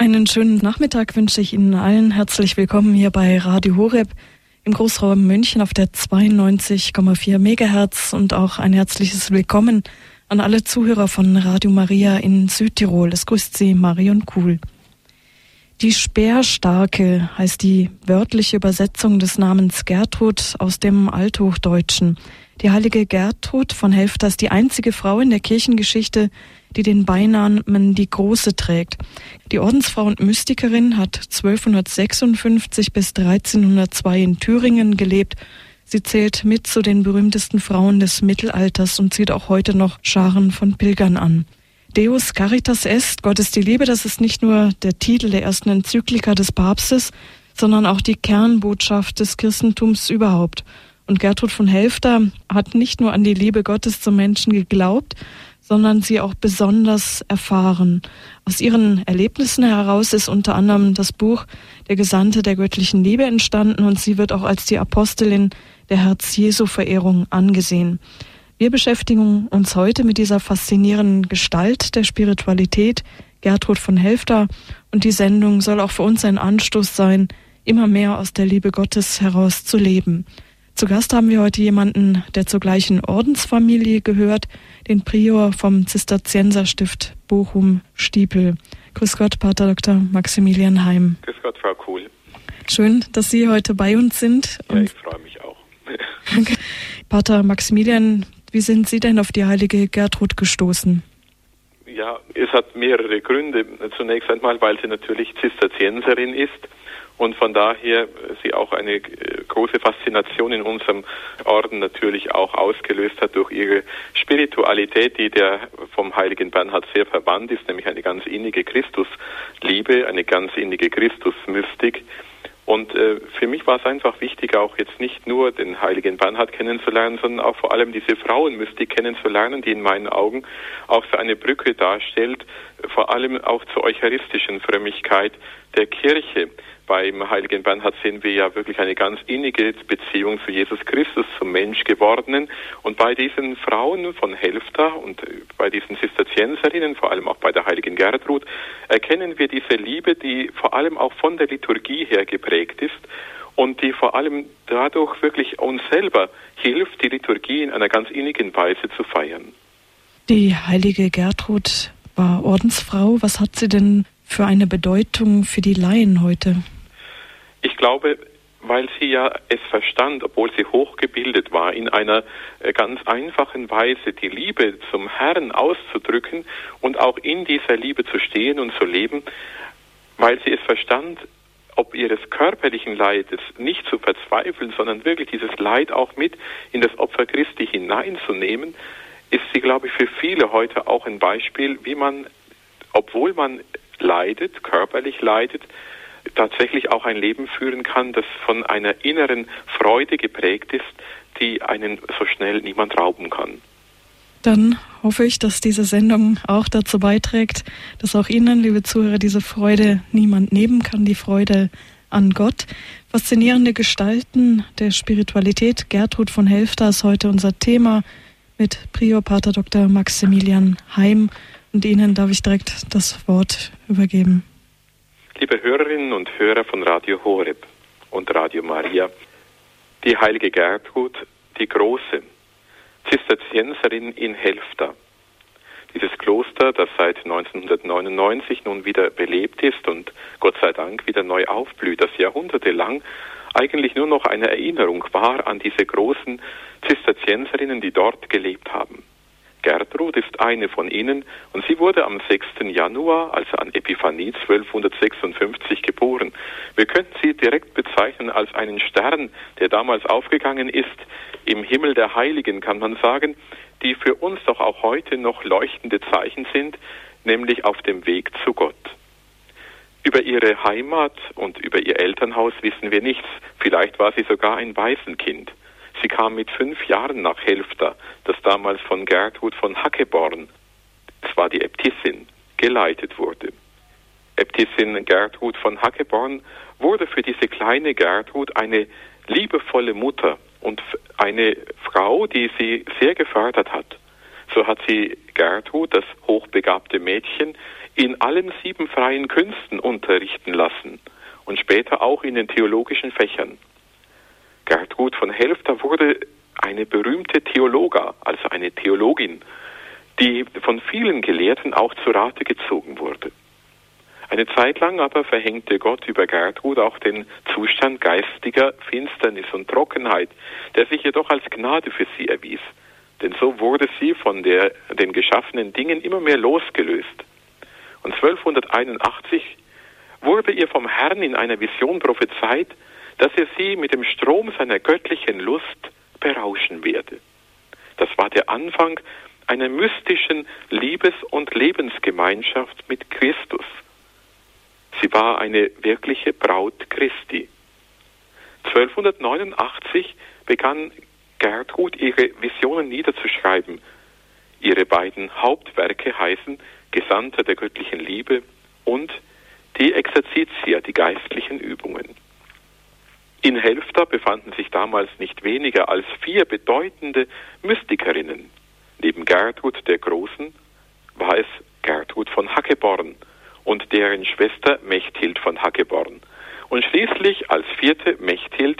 Einen schönen Nachmittag wünsche ich Ihnen allen. Herzlich willkommen hier bei Radio Horeb im Großraum München auf der 92,4 Megahertz und auch ein herzliches Willkommen an alle Zuhörer von Radio Maria in Südtirol. Es grüßt Sie Marion Kuhl. Die Speerstarke heißt die wörtliche Übersetzung des Namens Gertrud aus dem Althochdeutschen. Die heilige Gertrud von Helfta ist die einzige Frau in der Kirchengeschichte, die den Beinamen die Große trägt. Die Ordensfrau und Mystikerin hat 1256 bis 1302 in Thüringen gelebt. Sie zählt mit zu den berühmtesten Frauen des Mittelalters und zieht auch heute noch Scharen von Pilgern an. Deus Caritas Est, Gott ist die Liebe, das ist nicht nur der Titel der ersten Enzyklika des Papstes, sondern auch die Kernbotschaft des Christentums überhaupt. Und Gertrud von Helfta hat nicht nur an die Liebe Gottes zum Menschen geglaubt, sondern sie auch besonders erfahren. Aus ihren Erlebnissen heraus ist unter anderem das Buch Der Gesandte der göttlichen Liebe entstanden und sie wird auch als die Apostelin der Herz-Jesu-Verehrung angesehen. Wir beschäftigen uns heute mit dieser faszinierenden Gestalt der Spiritualität, Gertrud von Helfta, und die Sendung soll auch für uns ein Anstoß sein, immer mehr aus der Liebe Gottes heraus zu leben. Zu Gast haben wir heute jemanden, der zur gleichen Ordensfamilie gehört, den Prior vom Zisterzienserstift Bochum-Stiepel. Grüß Gott, Pater Dr. Maximilian Heim. Grüß Gott, Frau Kuhl. Schön, dass Sie heute bei uns sind. Ja, ich freue mich auch. Pater Maximilian, wie sind Sie denn auf die heilige Gertrud gestoßen? Ja, es hat mehrere Gründe. Zunächst einmal, weil sie natürlich Zisterzienserin ist und von daher sie auch eine große Faszination in unserem Orden natürlich auch ausgelöst hat durch ihre Spiritualität, die der vom heiligen Bernhard sehr verwandt ist, nämlich eine ganz innige Christusliebe, eine ganz innige Christusmystik. Und für mich war es einfach wichtig, auch jetzt nicht nur den heiligen Bernhard kennenzulernen, sondern auch vor allem diese Frauenmystik kennenzulernen, die in meinen Augen auch so eine Brücke darstellt, vor allem auch zur eucharistischen Frömmigkeit der Kirche. Beim heiligen Bernhard sehen wir ja wirklich eine ganz innige Beziehung zu Jesus Christus, zum Mensch gewordenen. Und bei diesen Frauen von Helfta und bei diesen Zisterzienserinnen, vor allem auch bei der heiligen Gertrud, erkennen wir diese Liebe, die vor allem auch von der Liturgie her geprägt ist und die vor allem dadurch wirklich uns selber hilft, die Liturgie in einer ganz innigen Weise zu feiern. Die heilige Gertrud war Ordensfrau. Was hat sie denn für eine Bedeutung für die Laien heute? Ich glaube, weil sie ja es verstand, obwohl sie hochgebildet war, in einer ganz einfachen Weise die Liebe zum Herrn auszudrücken und auch in dieser Liebe zu stehen und zu leben, weil sie es verstand, ob ihres körperlichen Leides nicht zu verzweifeln, sondern wirklich dieses Leid auch mit in das Opfer Christi hineinzunehmen, ist sie, glaube ich, für viele heute auch ein Beispiel, wie man, obwohl man leidet, körperlich leidet, tatsächlich auch ein Leben führen kann, das von einer inneren Freude geprägt ist, die einen so schnell niemand rauben kann. Dann hoffe ich, dass diese Sendung auch dazu beiträgt, dass auch Ihnen, liebe Zuhörer, diese Freude niemand nehmen kann, die Freude an Gott. Faszinierende Gestalten der Spiritualität. Gertrud von Helfta ist heute unser Thema mit Prior Pater Dr. Maximilian Heim. Und Ihnen darf ich direkt das Wort übergeben. Liebe Hörerinnen und Hörer von Radio Horeb und Radio Maria, die heilige Gertrud, die große Zisterzienserin in Helfta. Dieses Kloster, das seit 1999 nun wieder belebt ist und Gott sei Dank wieder neu aufblüht, das jahrhundertelang eigentlich nur noch eine Erinnerung war an diese großen Zisterzienserinnen, die dort gelebt haben. Gertrud ist eine von ihnen und sie wurde am 6. Januar, also an Epiphanie 1256 geboren. Wir könnten sie direkt bezeichnen als einen Stern, der damals aufgegangen ist, im Himmel der Heiligen, kann man sagen, die für uns doch auch heute noch leuchtende Zeichen sind, nämlich auf dem Weg zu Gott. Über ihre Heimat und über ihr Elternhaus wissen wir nichts. Vielleicht war sie sogar ein Waisenkind. Sie kam mit 5 Jahren nach Helfta, das damals von Gertrud von Hackeborn, das war die Äbtissin, geleitet wurde. Äbtissin Gertrud von Hackeborn wurde für diese kleine Gertrud eine liebevolle Mutter und eine Frau, die sie sehr gefördert hat. So hat sie Gertrud, das hochbegabte Mädchen, in allen 7 freien Künsten unterrichten lassen und später auch in den theologischen Fächern. Gertrud von Helfta wurde eine berühmte Theologa, also eine Theologin, die von vielen Gelehrten auch zu Rate gezogen wurde. Eine Zeit lang aber verhängte Gott über Gertrud auch den Zustand geistiger Finsternis und Trockenheit, der sich jedoch als Gnade für sie erwies. Denn so wurde sie von den geschaffenen Dingen immer mehr losgelöst. Und 1281 wurde ihr vom Herrn in einer Vision prophezeit, dass er sie mit dem Strom seiner göttlichen Lust berauschen werde. Das war der Anfang einer mystischen Liebes- und Lebensgemeinschaft mit Christus. Sie war eine wirkliche Braut Christi. 1289 begann Gertrud ihre Visionen niederzuschreiben. Ihre beiden Hauptwerke heißen Gesandter der göttlichen Liebe und die Exerzitia, die geistlichen Übungen. In Helfta befanden sich damals nicht weniger als 4 bedeutende Mystikerinnen. Neben Gertrud der Großen war es Gertrud von Hackeborn und deren Schwester Mechthild von Hackeborn. Und schließlich als vierte Mechthild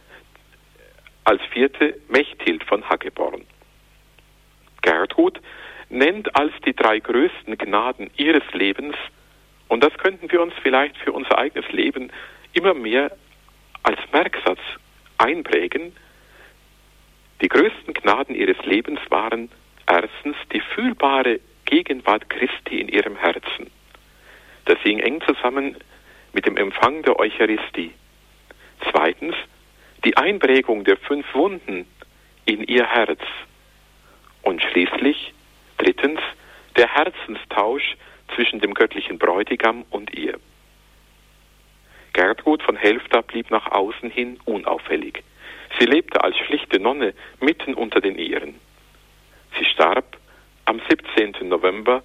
von Hackeborn. Gertrud nennt als die 3 größten Gnaden ihres Lebens, und das könnten wir uns vielleicht für unser eigenes Leben immer mehr als Merksatz einprägen. Die größten Gnaden ihres Lebens waren erstens die fühlbare Gegenwart Christi in ihrem Herzen. Das hing eng zusammen mit dem Empfang der Eucharistie. Zweitens die Einprägung der 5 Wunden in ihr Herz. Und schließlich drittens der Herzenstausch zwischen dem göttlichen Bräutigam und ihr. Gertrud von Helfta blieb nach außen hin unauffällig. Sie lebte als schlichte Nonne mitten unter den Iren. Sie starb am 17. November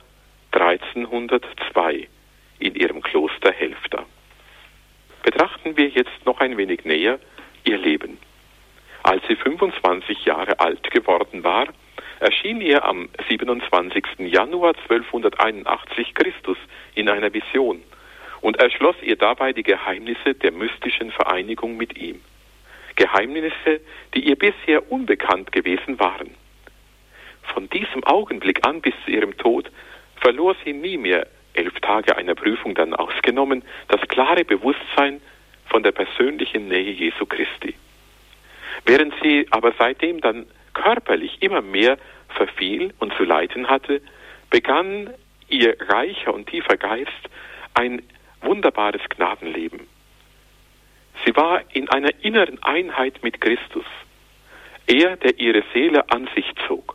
1302 in ihrem Kloster Helfta. Betrachten wir jetzt noch ein wenig näher ihr Leben. Als sie 25 Jahre alt geworden war, erschien ihr am 27. Januar 1281 Christus in einer Vision und erschloss ihr dabei die Geheimnisse der mystischen Vereinigung mit ihm. Geheimnisse, die ihr bisher unbekannt gewesen waren. Von diesem Augenblick an bis zu ihrem Tod verlor sie nie mehr, 11 Tage einer Prüfung dann ausgenommen, das klare Bewusstsein von der persönlichen Nähe Jesu Christi. Während sie aber seitdem dann körperlich immer mehr verfiel und zu leiden hatte, begann ihr reicher und tiefer Geist ein wunderbares Gnadenleben. Sie war in einer inneren Einheit mit Christus, er, der ihre Seele an sich zog.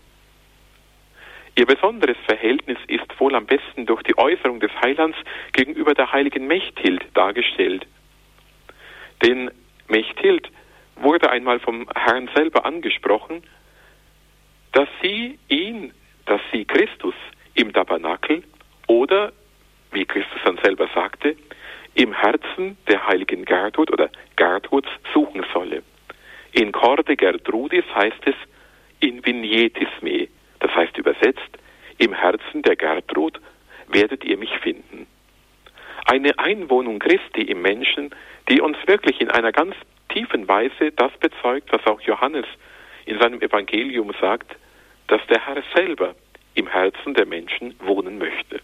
Ihr besonderes Verhältnis ist wohl am besten durch die Äußerung des Heilands gegenüber der heiligen Mechthild dargestellt. Denn Mechthild wurde einmal vom Herrn selber angesprochen, dass sie Christus im Tabernakel oder, wie Christus dann selber sagte, im Herzen der heiligen Gertrud oder Gertruds suchen solle. In corde Gertrudis heißt es in vignetis me, das heißt übersetzt, im Herzen der Gertrud werdet ihr mich finden. Eine Einwohnung Christi im Menschen, die uns wirklich in einer ganz tiefen Weise das bezeugt, was auch Johannes in seinem Evangelium sagt, dass der Herr selber im Herzen der Menschen wohnen möchte.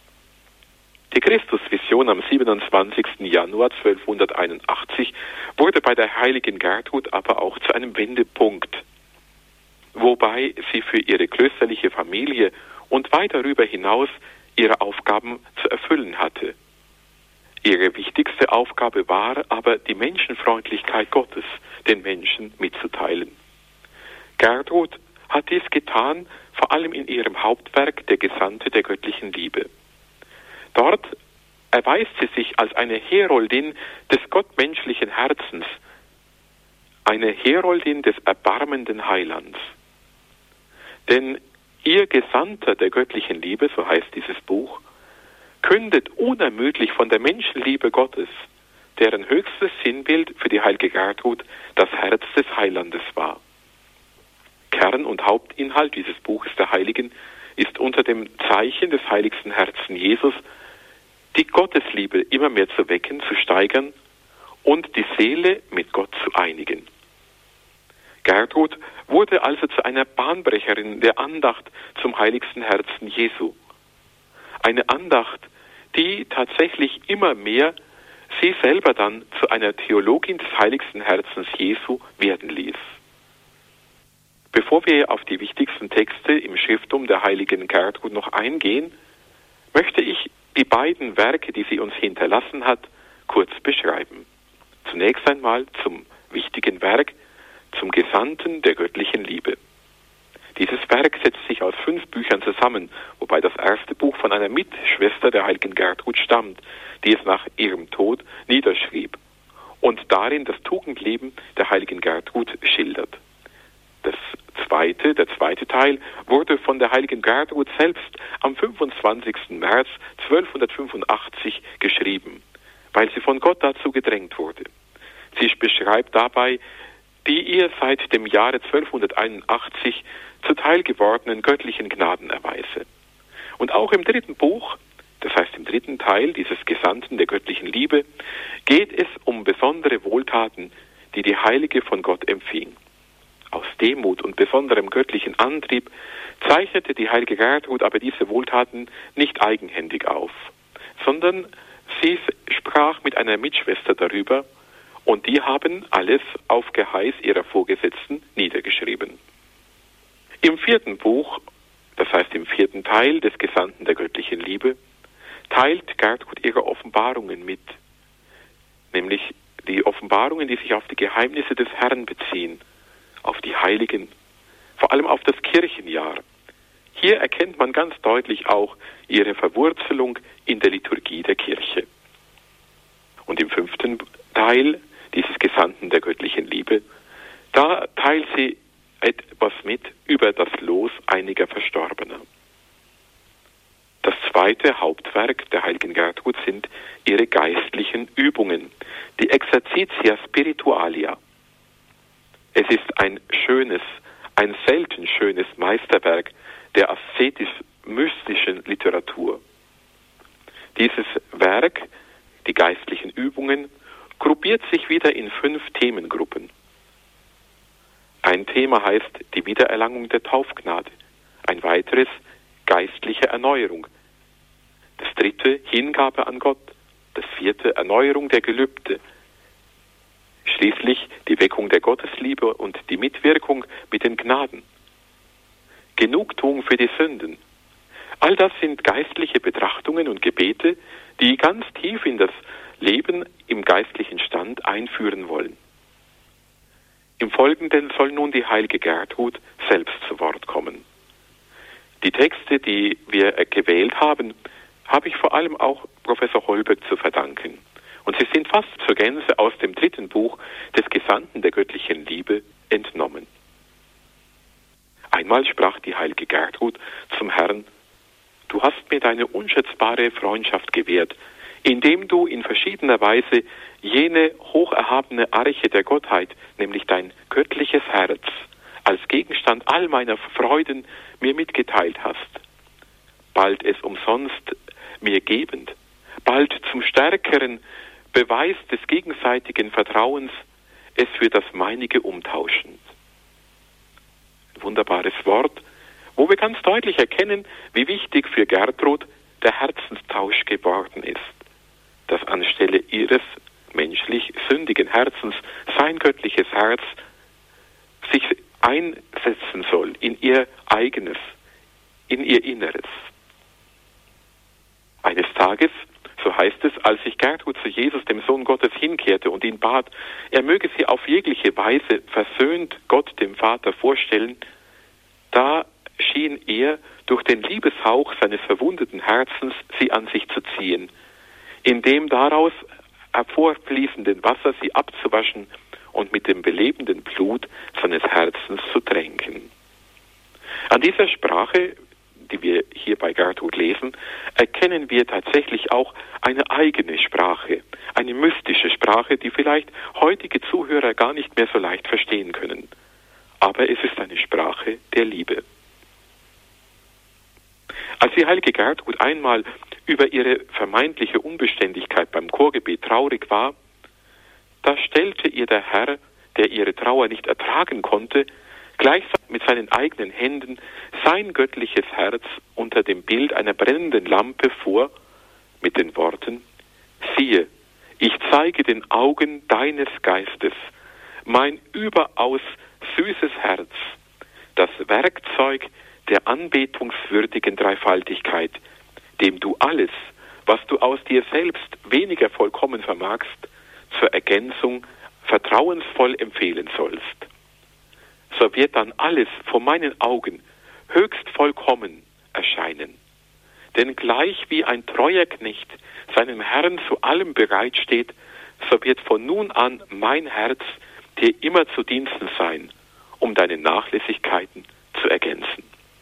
Die Christusvision am 27. Januar 1281 wurde bei der heiligen Gertrud aber auch zu einem Wendepunkt, wobei sie für ihre klösterliche Familie und weit darüber hinaus ihre Aufgaben zu erfüllen hatte. Ihre wichtigste Aufgabe war aber, die Menschenfreundlichkeit Gottes den Menschen mitzuteilen. Gertrud hat dies getan, vor allem in ihrem Hauptwerk Der Gesandte der göttlichen Liebe. Dort erweist sie sich als eine Heroldin des gottmenschlichen Herzens, eine Heroldin des erbarmenden Heilands. Denn ihr Gesandter der göttlichen Liebe, so heißt dieses Buch, kündet unermüdlich von der Menschenliebe Gottes, deren höchstes Sinnbild für die heilige Gertrud das Herz des Heilandes war. Kern und Hauptinhalt dieses Buches der Heiligen ist unter dem Zeichen des heiligsten Herzen Jesus die Gottesliebe immer mehr zu wecken, zu steigern und die Seele mit Gott zu einigen. Gertrud wurde also zu einer Bahnbrecherin der Andacht zum heiligsten Herzen Jesu. Eine Andacht, die tatsächlich immer mehr sie selber dann zu einer Theologin des heiligsten Herzens Jesu werden ließ. Bevor wir auf die wichtigsten Texte im Schriftum der heiligen Gertrud noch eingehen, möchte ich die beiden Werke, die sie uns hinterlassen hat, kurz beschreiben. Zunächst einmal zum wichtigen Werk, zum Gesandten der göttlichen Liebe. Dieses Werk setzt sich aus 5 Büchern zusammen, wobei das erste Buch von einer Mitschwester der heiligen Gertrud stammt, die es nach ihrem Tod niederschrieb und darin das Tugendleben der heiligen Gertrud schildert. Der zweite Teil wurde von der heiligen Gertrud selbst am 25. März 1285 geschrieben, weil sie von Gott dazu gedrängt wurde. Sie beschreibt dabei die ihr seit dem Jahre 1281 zuteil gewordenen göttlichen Gnadenerweise. Und auch im dritten Buch, das heißt im dritten Teil dieses Gesandten der göttlichen Liebe, geht es um besondere Wohltaten, die die Heilige von Gott empfing. Aus Demut und besonderem göttlichen Antrieb zeichnete die heilige Gertrud aber diese Wohltaten nicht eigenhändig auf, sondern sie sprach mit einer Mitschwester darüber, und die haben alles auf Geheiß ihrer Vorgesetzten niedergeschrieben. Im 4. Buch, das heißt im 4. Teil des Gesandten der göttlichen Liebe, teilt Gertrud ihre Offenbarungen mit, nämlich die Offenbarungen, die sich auf die Geheimnisse des Herrn beziehen, auf die Heiligen, vor allem auf das Kirchenjahr. Hier erkennt man ganz deutlich auch ihre Verwurzelung in der Liturgie der Kirche. Und im 5. Teil dieses Gesandten der göttlichen Liebe, da teilt sie etwas mit über das Los einiger Verstorbener. Das zweite Hauptwerk der heiligen Gertrud sind ihre geistlichen Übungen, die Exercitia Spiritualia. Es ist ein selten schönes Meisterwerk der asketisch-mystischen Literatur. Dieses Werk, die geistlichen Übungen, gruppiert sich wieder in 5 Themengruppen. Ein Thema heißt die Wiedererlangung der Taufgnade, ein weiteres geistliche Erneuerung, das 3. Hingabe an Gott, das 4. Erneuerung der Gelübde, schließlich die Weckung der Gottesliebe und die Mitwirkung mit den Gnaden, Genugtuung für die Sünden. All das sind geistliche Betrachtungen und Gebete, die ganz tief in das Leben im geistlichen Stand einführen wollen. Im Folgenden soll nun die heilige Gertrud selbst zu Wort kommen. Die Texte, die wir gewählt haben, habe ich vor allem auch Professor Holberg zu verdanken. Und sie sind fast zur Gänze aus dem 3. Buch des Gesandten der göttlichen Liebe entnommen. Einmal sprach die heilige Gertrud zum Herrn: Du hast mir deine unschätzbare Freundschaft gewährt, indem du in verschiedener Weise jene hocherhabene Arche der Gottheit, nämlich dein göttliches Herz, als Gegenstand all meiner Freuden mir mitgeteilt hast. Bald es umsonst mir gebend, bald zum stärkeren Beweis des gegenseitigen Vertrauens es für das meinige umtauschend. Ein wunderbares Wort, wo wir ganz deutlich erkennen, wie wichtig für Gertrud der Herzenstausch geworden ist, dass anstelle ihres menschlich sündigen Herzens sein göttliches Herz sich einsetzen soll in ihr eigenes, in ihr Inneres. Eines Tages, so heißt es, als sich Gertrud zu Jesus, dem Sohn Gottes, hinkehrte und ihn bat, er möge sie auf jegliche Weise versöhnt Gott, dem Vater, vorstellen, da schien er durch den Liebeshauch seines verwundeten Herzens sie an sich zu ziehen, in dem daraus hervorfließenden Wasser sie abzuwaschen und mit dem belebenden Blut seines Herzens zu tränken. An dieser Sprache, die wir hier bei Gertrud lesen, erkennen wir tatsächlich auch eine eigene Sprache, eine mystische Sprache, die vielleicht heutige Zuhörer gar nicht mehr so leicht verstehen können. Aber es ist eine Sprache der Liebe. Als die heilige Gertrud einmal über ihre vermeintliche Unbeständigkeit beim Chorgebet traurig war, da stellte ihr der Herr, der ihre Trauer nicht ertragen konnte, gleichsam mit seinen eigenen Händen sein göttliches Herz unter dem Bild einer brennenden Lampe vor, mit den Worten: Siehe, ich zeige den Augen deines Geistes mein überaus süßes Herz, das Werkzeug der anbetungswürdigen Dreifaltigkeit, dem du alles, was du aus dir selbst weniger vollkommen vermagst, zur Ergänzung vertrauensvoll empfehlen sollst. So wird dann alles vor meinen Augen höchst vollkommen erscheinen. Denn gleich wie ein treuer Knecht seinem Herrn zu allem bereitsteht, so wird von nun an mein Herz dir immer zu Diensten sein, um deine Nachlässigkeiten zu ergänzen.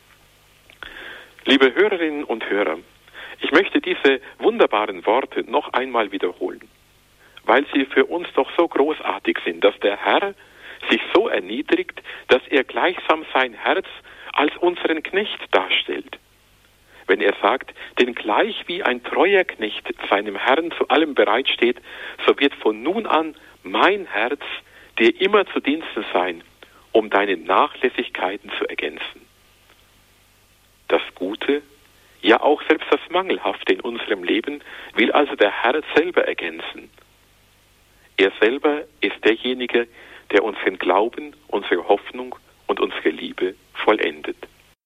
Liebe Hörerinnen und Hörer, ich möchte diese wunderbaren Worte noch einmal wiederholen, weil sie für uns doch so großartig sind, dass der Herr sich so erniedrigt, dass er gleichsam sein Herz als unseren Knecht darstellt. Wenn er sagt, denn gleich wie ein treuer Knecht seinem Herrn zu allem bereitsteht, so wird von nun an mein Herz dir immer zu Diensten sein, um deine Nachlässigkeiten zu ergänzen. Das Gute, ja auch selbst das Mangelhafte in unserem Leben will also der Herr selber ergänzen. Er selber ist derjenige, der unseren Glauben, unsere Hoffnung und unsere Liebe vollendet.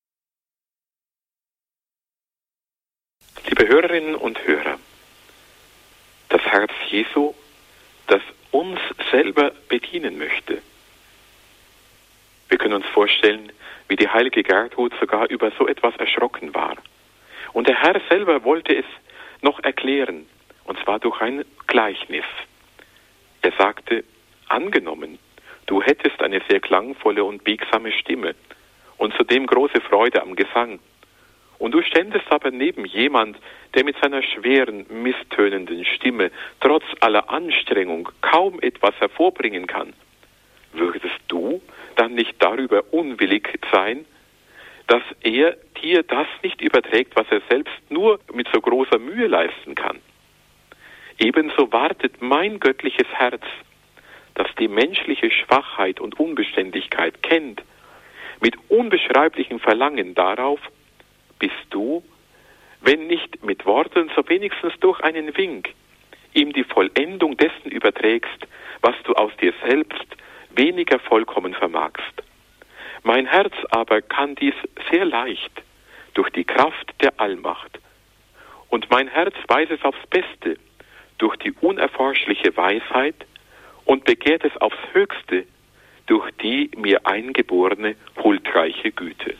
Liebe Hörerinnen und Hörer, das Herz Jesu, das uns selber bedienen möchte. Wir können uns vorstellen, wie die heilige Gertrud sogar über so etwas erschrocken war. Und der Herr selber wollte es noch erklären, und zwar durch ein Gleichnis. Er sagte: Angenommen, du hättest eine sehr klangvolle und biegsame Stimme und zudem große Freude am Gesang. Und du ständest aber neben jemand, der mit seiner schweren, misstönenden Stimme trotz aller Anstrengung kaum etwas hervorbringen kann. Würdest du dann nicht darüber unwillig sein, dass er dir das nicht überträgt, was er selbst nur mit so großer Mühe leisten kann? Ebenso wartet mein göttliches Herz, das die menschliche Schwachheit und Unbeständigkeit kennt, mit unbeschreiblichem Verlangen darauf, bis du, wenn nicht mit Worten, so wenigstens durch einen Wink, ihm die Vollendung dessen überträgst, was du aus dir selbst weniger vollkommen vermagst. Mein Herz aber kann dies sehr leicht durch die Kraft der Allmacht. Und mein Herz weiß es aufs Beste durch die unerforschliche Weisheit und begehrt es aufs Höchste durch die mir eingeborene huldreiche Güte.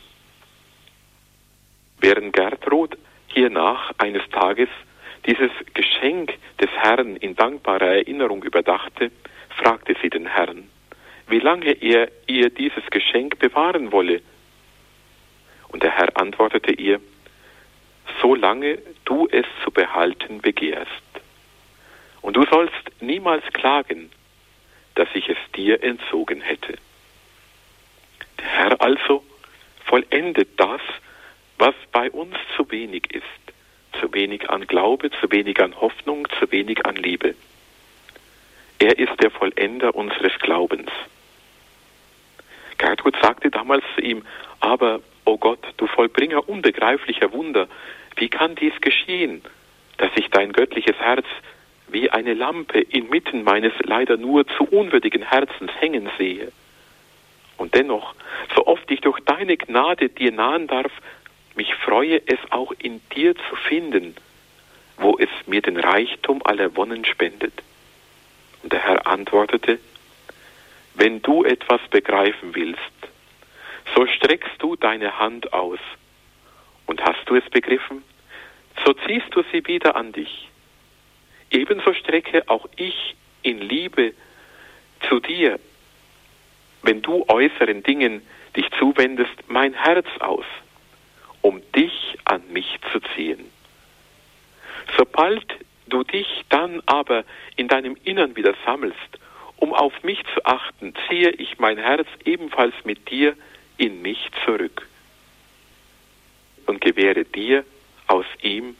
Während Gertrud hiernach eines Tages dieses Geschenk des Herrn in dankbarer Erinnerung überdachte, fragte sie den Herrn, wie lange er ihr dieses Geschenk bewahren wolle. Und der Herr antwortete ihr: Solange du es zu behalten begehrst. Und du sollst niemals klagen, dass ich es dir entzogen hätte. Der Herr also vollendet das, was bei uns zu wenig ist. Zu wenig an Glaube, zu wenig an Hoffnung, zu wenig an Liebe. Er ist der Vollender unseres Glaubens. Gertrud sagte damals zu ihm: Aber, o Gott, du Vollbringer unbegreiflicher Wunder, wie kann dies geschehen, dass ich dein göttliches Herz wie eine Lampe inmitten meines leider nur zu unwürdigen Herzens hängen sehe? Und dennoch, so oft ich durch deine Gnade dir nahen darf, mich freue es auch in dir zu finden, wo es mir den Reichtum aller Wonnen spendet. Und der Herr antwortete: Wenn du etwas begreifen willst, so streckst du deine Hand aus. Und hast du es begriffen, so ziehst du sie wieder an dich. Ebenso strecke auch ich in Liebe zu dir, wenn du äußeren Dingen dich zuwendest, mein Herz aus, um dich an mich zu ziehen. Sobald du dich dann aber in deinem Innern wieder sammelst, um auf mich zu achten, ziehe ich mein Herz ebenfalls mit dir in mich zurück und gewähre dir aus ihm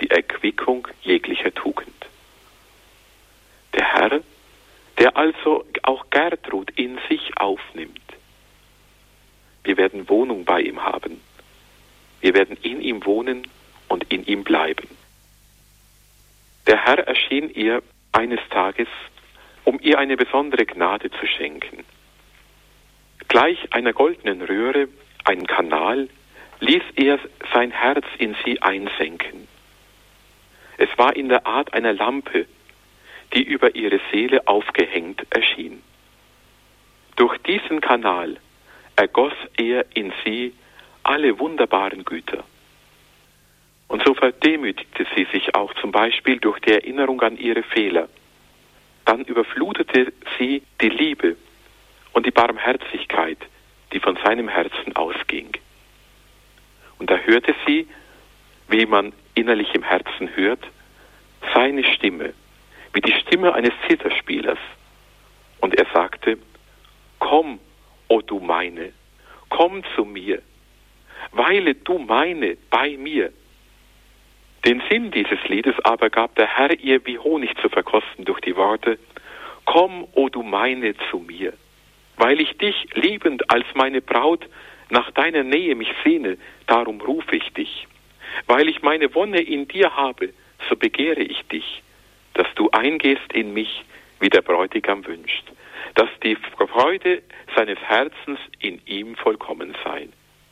die Erquickung jeglicher Tugend. Der Herr, der also auch Gertrud in sich aufnimmt. Wir werden Wohnung bei ihm haben. Wir werden in ihm wohnen und in ihm bleiben. Der Herr erschien ihr eines Tages, um ihr eine besondere Gnade zu schenken. Gleich einer goldenen Röhre, einem Kanal, ließ er sein Herz in sie einsenken. Es war in der Art einer Lampe, die über ihre Seele aufgehängt erschien. Durch diesen Kanal ergoss er in sie alle wunderbaren Güter. Und so verdemütigte sie sich auch zum Beispiel durch die Erinnerung an ihre Fehler. Dann überflutete sie die Liebe und die Barmherzigkeit, die von seinem Herzen ausging. Und da hörte sie, wie man innerlich im Herzen hört, seine Stimme, wie die Stimme eines Zitherspielers. Und er sagte, komm, o du meine, komm zu mir, weile du meine bei mir. Den Sinn dieses Liedes aber gab der Herr ihr wie Honig zu verkosten durch die Worte, komm, o du meine, zu mir, weil ich dich liebend als meine Braut nach deiner Nähe mich sehne, darum rufe ich dich. Weil ich meine Wonne in dir habe, so begehre ich dich, dass du eingehst in mich, wie der Bräutigam wünscht, dass die Freude seines Herzens in ihm vollkommen sei.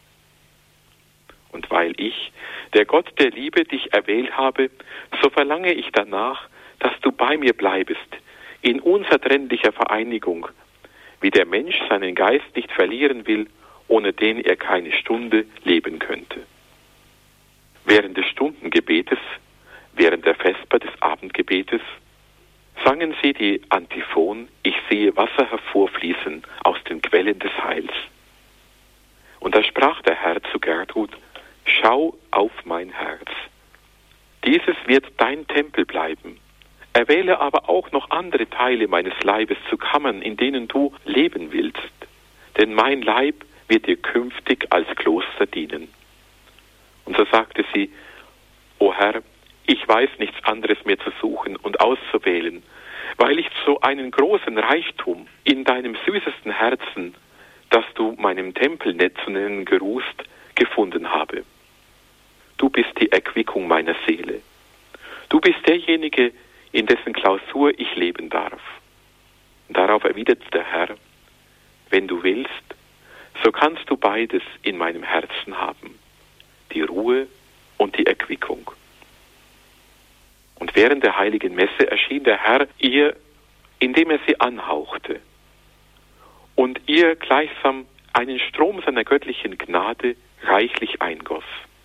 Und weil ich, der Gott der Liebe, dich erwählt habe, so verlange ich danach, dass du bei mir bleibest, in unzertrennlicher Vereinigung, wie der Mensch seinen Geist nicht verlieren will, ohne den er keine Stunde leben könnte. Während des Stundengebetes, während der Vesper des Abendgebetes, sangen sie die Antiphon, ich sehe Wasser hervorfließen aus den Quellen des Heils. Und da sprach der Herr zu Gertrud, schau auf mein Herz. Dieses wird dein Tempel bleiben. Erwähle aber auch noch andere Teile meines Leibes zu Kammern, in denen du leben willst. Denn mein Leib wird dir künftig als Kloster dienen. Und so sagte sie, O Herr, ich weiß nichts anderes mehr zu suchen und auszuwählen, weil ich so einen großen Reichtum in deinem süßesten Herzen, das du meinem Tempel zu nennen geruhst, gefunden habe. Du bist die Erquickung meiner Seele. Du bist derjenige, in dessen Klausur ich leben darf. Und darauf erwiderte der Herr, wenn du willst, so kannst du beides in meinem Herzen haben, die Ruhe und die Erquickung. Und während der heiligen Messe erschien der Herr ihr, indem er sie anhauchte und ihr gleichsam einen Strom seiner göttlichen Gnade reichlich eingoss.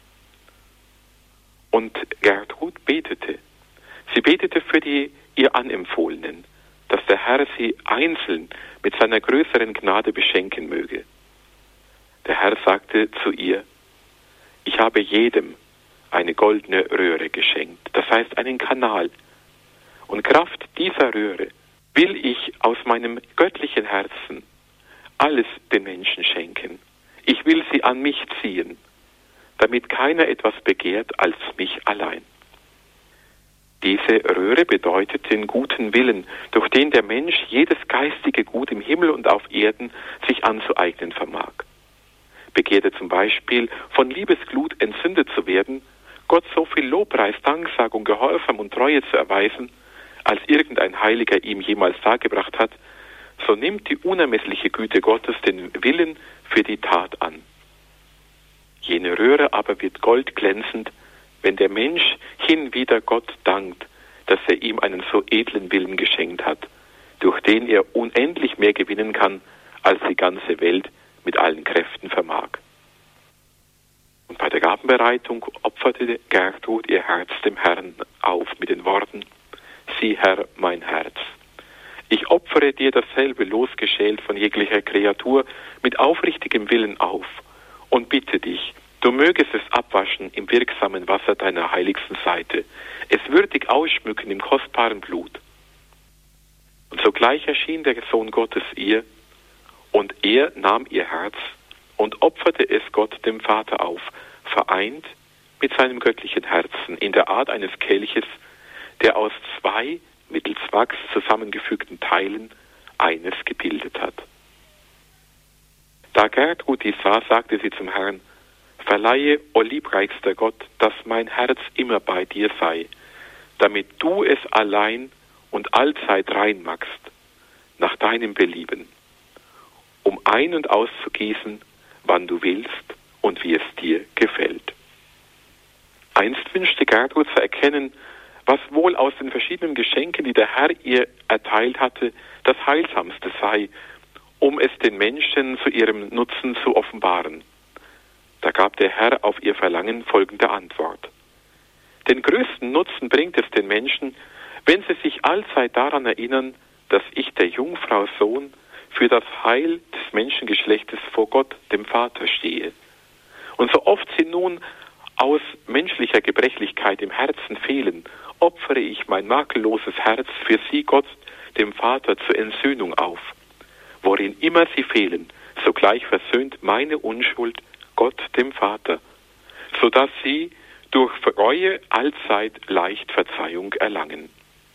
Und Gertrud betete. Sie betete für die ihr Anempfohlenen, dass der Herr sie einzeln mit seiner größeren Gnade beschenken möge. Der Herr sagte zu ihr, ich habe jedem eine goldene Röhre geschenkt, das heißt einen Kanal. Und Kraft dieser Röhre will ich aus meinem göttlichen Herzen alles den Menschen schenken. Ich will sie an mich ziehen, damit keiner etwas begehrt als mich allein. Diese Röhre bedeutet den guten Willen, durch den der Mensch jedes geistige Gut im Himmel und auf Erden sich anzueignen vermag. Begehrt er zum Beispiel, von Liebesglut entzündet zu werden, Gott so viel Lobpreis, Danksagung, Gehorsam und Treue zu erweisen, als irgendein Heiliger ihm jemals dargebracht hat, so nimmt die unermessliche Güte Gottes den Willen für die Tat an. Jene Röhre aber wird goldglänzend, wenn der Mensch hinwieder Gott dankt, dass er ihm einen so edlen Willen geschenkt hat, durch den er unendlich mehr gewinnen kann, als die ganze Welt mit allen Kräften vermag. Und bei der Gabenbereitung opferte Gertrud ihr Herz dem Herrn auf mit den Worten, sieh Herr, mein Herz. Ich opfere dir dasselbe losgeschält von jeglicher Kreatur mit aufrichtigem Willen auf und bitte dich, du mögest es abwaschen im wirksamen Wasser deiner heiligsten Seite, es würdig ausschmücken im kostbaren Blut. Und sogleich erschien der Sohn Gottes ihr, und er nahm ihr Herz und opferte es Gott dem Vater auf, vereint mit seinem göttlichen Herzen in der Art eines Kelches, der aus zwei mittels Wachs zusammengefügten Teilen eines gebildet hat. Da Gertrud dies sah, sagte sie zum Herrn: Verleihe, o liebreichster Gott, dass mein Herz immer bei dir sei, damit du es allein und allzeit rein machst, nach deinem Belieben, um ein- und auszugießen, wann du willst und wie es dir gefällt. Einst wünschte Gertrud zu erkennen, was wohl aus den verschiedenen Geschenken, die der Herr ihr erteilt hatte, das Heilsamste sei, um es den Menschen zu ihrem Nutzen zu offenbaren. Da gab der Herr auf ihr Verlangen folgende Antwort: Den größten Nutzen bringt es den Menschen, wenn sie sich allzeit daran erinnern, dass ich der Jungfrau Sohn für das Heil des Menschengeschlechtes vor Gott, dem Vater, stehe. Und so oft sie nun aus menschlicher Gebrechlichkeit im Herzen fehlen, opfere ich mein makelloses Herz für sie Gott, dem Vater, zur Entsöhnung auf. Worin immer sie fehlen, sogleich versöhnt meine Unschuld Gott, dem Vater, sodass sie durch Reue allzeit leicht Verzeihung erlangen.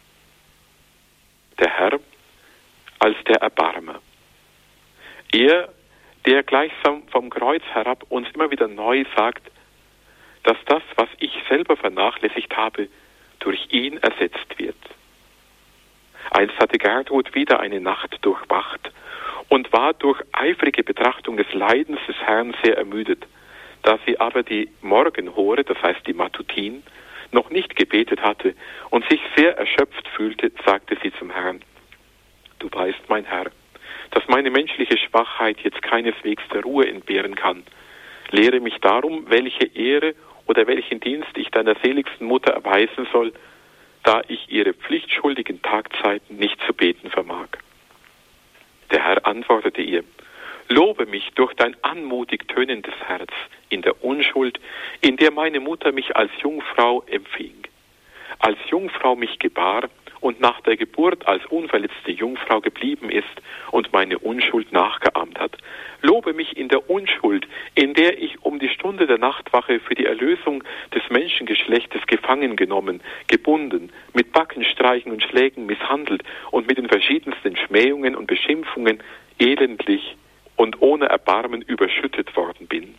Der Herr als der Erbarmer. Er, der gleichsam vom Kreuz herab uns immer wieder neu sagt, dass das, was ich selber vernachlässigt habe, durch ihn ersetzt wird. Einst hatte Gertrud wieder eine Nacht durchwacht und war durch eifrige Betrachtung des Leidens des Herrn sehr ermüdet. Da sie aber die Morgenhore, das heißt die Matutin, noch nicht gebetet hatte und sich sehr erschöpft fühlte, sagte sie zum Herrn: Du weißt, mein Herr, dass meine menschliche Schwachheit jetzt keineswegs der Ruhe entbehren kann. Lehre mich darum, welche Ehre oder welchen Dienst ich deiner seligsten Mutter erweisen soll, da ich ihre pflichtschuldigen Tagzeiten nicht zu beten vermag. Der Herr antwortete ihr: Lobe mich durch dein anmutig tönendes Herz in der Unschuld, in der meine Mutter mich als Jungfrau empfing, als Jungfrau mich gebar und nach der Geburt als unverletzte Jungfrau geblieben ist und meine Unschuld nachgeahmt hat. Lobe mich in der Unschuld, in der ich um die Stunde der Nachtwache für die Erlösung des Menschengeschlechtes gefangen genommen, gebunden, mit Backenstreichen und Schlägen misshandelt und mit den verschiedensten Schmähungen und Beschimpfungen elendlich und ohne Erbarmen überschüttet worden bin.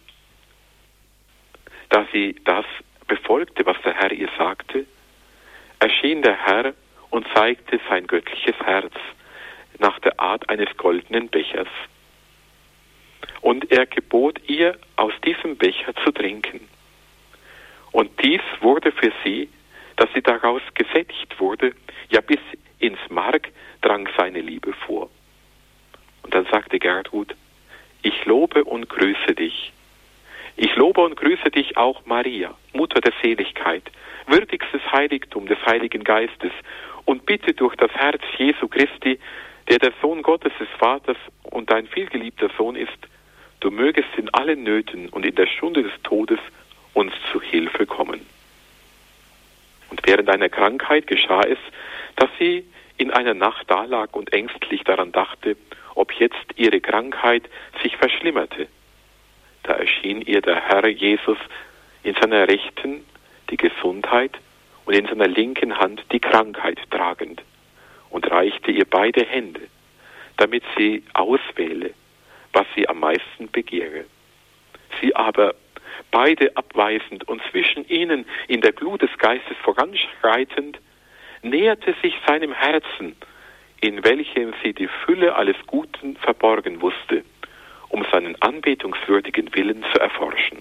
Da sie das befolgte, was der Herr ihr sagte, erschien der Herr und zeigte sein göttliches Herz nach der Art eines goldenen Bechers. Und er gebot ihr, aus diesem Becher zu trinken. Und dies wurde für sie, dass sie daraus gesättigt wurde, ja bis ins Mark drang seine Liebe vor. Und dann sagte Gertrud: Ich lobe und grüße dich. Ich lobe und grüße dich auch, Maria, Mutter der Seligkeit, würdigstes Heiligtum des Heiligen Geistes, und bitte durch das Herz Jesu Christi, der der Sohn Gottes des Vaters und dein vielgeliebter Sohn ist, du mögest in allen Nöten und in der Stunde des Todes uns zu Hilfe kommen. Und während einer Krankheit geschah es, dass sie in einer Nacht dalag und ängstlich daran dachte, ob jetzt ihre Krankheit sich verschlimmerte. Da erschien ihr der Herr Jesus in seiner Rechten die Gesundheit und in seiner linken Hand die Krankheit tragend und reichte ihr beide Hände, damit sie auswähle, was sie am meisten begehre. Sie aber, beide abweisend und zwischen ihnen in der Glut des Geistes voranschreitend, näherte sich seinem Herzen, in welchem sie die Fülle alles Guten verborgen wusste, um seinen anbetungswürdigen Willen zu erforschen.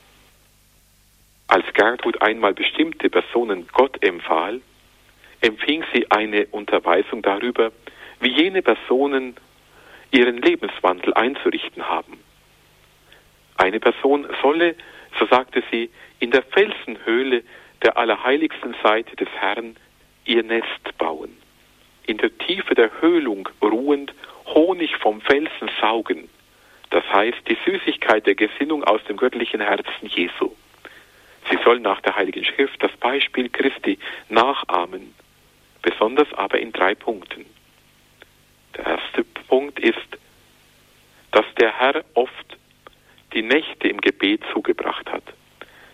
Als Gertrud einmal bestimmte Personen Gott empfahl, empfing sie eine Unterweisung darüber, wie jene Personen ihren Lebenswandel einzurichten haben. Eine Person solle, so sagte sie, in der Felsenhöhle der allerheiligsten Seite des Herrn ihr Nest bauen, in der Tiefe der Höhlung ruhend Honig vom Felsen saugen, das heißt die Süßigkeit der Gesinnung aus dem göttlichen Herzen Jesu. Sie soll nach der Heiligen Schrift das Beispiel Christi nachahmen, besonders aber in 3 Punkten. Der erste Punkt ist, dass der Herr oft die Nächte im Gebet zugebracht hat.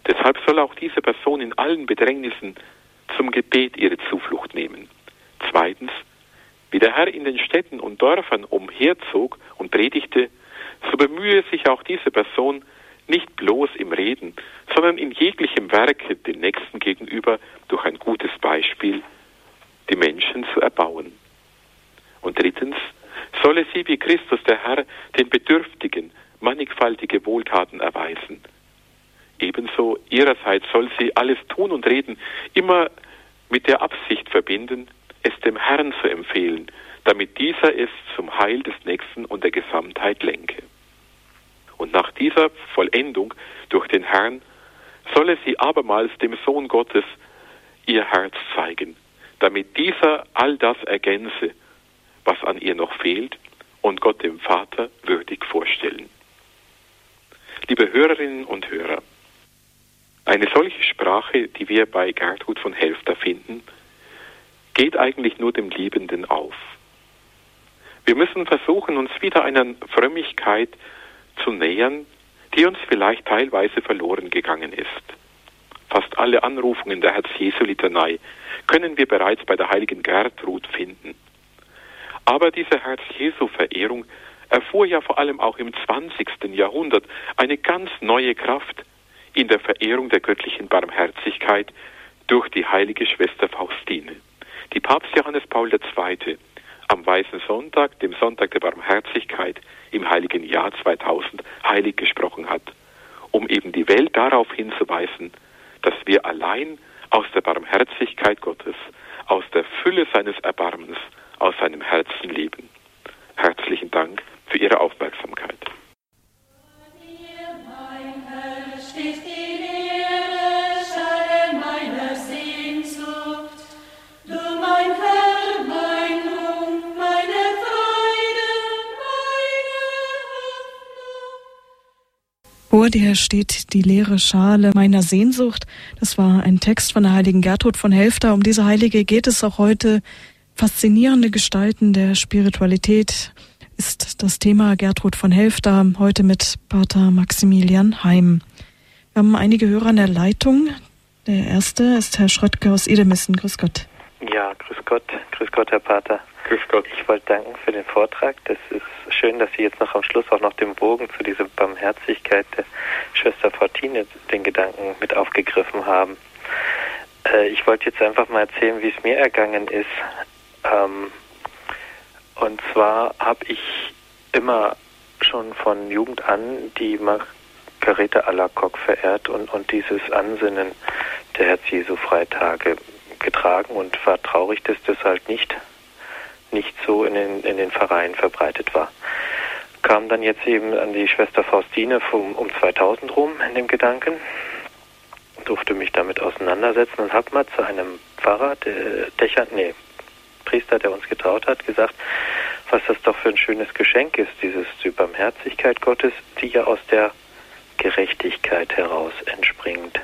Deshalb soll auch diese Person in allen Bedrängnissen zum Gebet ihre Zuflucht nehmen. Zweitens, wie der Herr in den Städten und Dörfern umherzog und predigte, so bemühe sich auch diese Person nicht bloß im Reden, sondern in jeglichem Werke dem Nächsten gegenüber durch ein gutes Beispiel die Menschen zu erbauen. Und drittens, solle sie wie Christus der Herr den Bedürftigen mannigfaltige Wohltaten erweisen. Ebenso ihrerseits soll sie alles tun und reden immer mit der Absicht verbinden, es dem Herrn zu empfehlen, damit dieser es zum Heil des Nächsten und der Gesamtheit lenke. Und nach dieser Vollendung durch den Herrn solle sie abermals dem Sohn Gottes ihr Herz zeigen, damit dieser all das ergänze, was an ihr noch fehlt, und Gott dem Vater würdig vorstellen. Liebe Hörerinnen und Hörer, eine solche Sprache, die wir bei Gertrud von Helfta finden, geht eigentlich nur dem Liebenden auf. Wir müssen versuchen, uns wieder einer Frömmigkeit zu nähern, die uns vielleicht teilweise verloren gegangen ist. Fast alle Anrufungen der Herz-Jesu-Litanei können wir bereits bei der heiligen Gertrud finden. Aber diese Herz-Jesu-Verehrung erfuhr ja vor allem auch im 20. Jahrhundert eine ganz neue Kraft in der Verehrung der göttlichen Barmherzigkeit durch die heilige Schwester Faustine, die Papst Johannes Paul II. Am Weißen Sonntag, dem Sonntag der Barmherzigkeit, im heiligen Jahr 2000 heilig gesprochen hat, um eben die Welt darauf hinzuweisen, dass wir allein aus der Barmherzigkeit Gottes, aus der Fülle seines Erbarmens, aus seinem Herzen leben. Herzlichen Dank für Ihre Aufmerksamkeit. Vor dir steht die leere Schale meiner Sehnsucht. Das war ein Text von der heiligen Gertrud von Helfta. Um diese Heilige geht es auch heute. Faszinierende Gestalten der Spiritualität ist das Thema Gertrud von Helfta, heute mit Pater Maximilian Heim. Wir haben einige Hörer an der Leitung. Der erste ist Herr Schröttke aus Edemissen. Grüß Gott. Ja, grüß Gott, Herr Pater. Grüß Gott. Ich wollte danken für den Vortrag. Das ist schön, dass Sie jetzt noch am Schluss auch noch den Bogen zu dieser Barmherzigkeit der Schwester Faustine, den Gedanken mit aufgegriffen haben. Ich wollte jetzt einfach mal erzählen, wie es mir ergangen ist. Und zwar habe ich immer schon von Jugend an die Margarete Alacoque verehrt und dieses Ansinnen der Herz-Jesu-Freitage getragen und war traurig, dass das halt nicht so in den Pfarreien verbreitet war. Kam dann jetzt eben an die Schwester Faustine um 2000 rum in dem Gedanken, durfte mich damit auseinandersetzen und habe mal zu einem Pfarrer, Priester, der uns getraut hat, gesagt, was das doch für ein schönes Geschenk ist, die Barmherzigkeit Gottes, die ja aus der Gerechtigkeit heraus entspringt,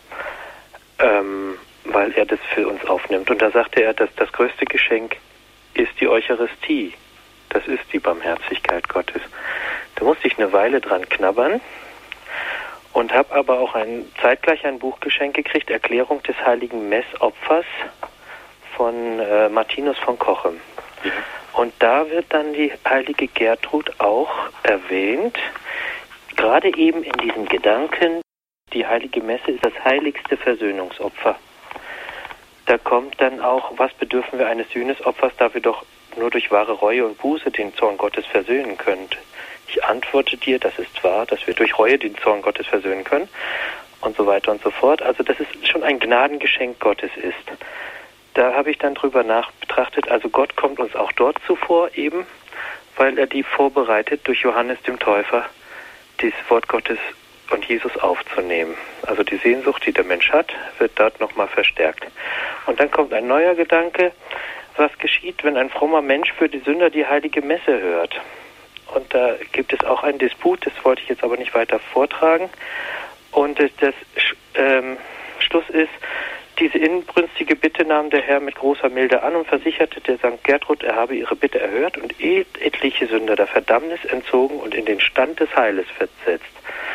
weil er das für uns aufnimmt. Und da sagte er, dass das größte Geschenk ist die Eucharistie. Das ist die Barmherzigkeit Gottes. Da musste ich eine Weile dran knabbern und habe aber auch zeitgleich ein Buchgeschenk gekriegt, Erklärung des heiligen Messopfers von Martinus von Cochem. Ja. Und da wird dann die heilige Gertrud auch erwähnt, gerade eben in diesem Gedanken, die heilige Messe ist das heiligste Versöhnungsopfer. Da kommt dann auch, was bedürfen wir eines Sühnesopfers, da wir doch nur durch wahre Reue und Buße den Zorn Gottes versöhnen können. Ich antworte dir, das ist wahr, dass wir durch Reue den Zorn Gottes versöhnen können und so weiter und so fort. Also dass es schon ein Gnadengeschenk Gottes ist. Da habe ich dann drüber betrachtet, also Gott kommt uns auch dort zuvor eben, weil er die vorbereitet durch Johannes dem Täufer, dieses Wort Gottes und Jesus aufzunehmen. Also die Sehnsucht, die der Mensch hat, wird dort nochmal verstärkt. Und dann kommt ein neuer Gedanke, was geschieht, wenn ein frommer Mensch für die Sünder die heilige Messe hört. Und da gibt es auch einen Disput, das wollte ich jetzt aber nicht weiter vortragen. Und das Schluss ist, diese inbrünstige Bitte nahm der Herr mit großer Milde an und versicherte der St. Gertrud, er habe ihre Bitte erhört und etliche Sünder der Verdammnis entzogen und in den Stand des Heiles versetzt.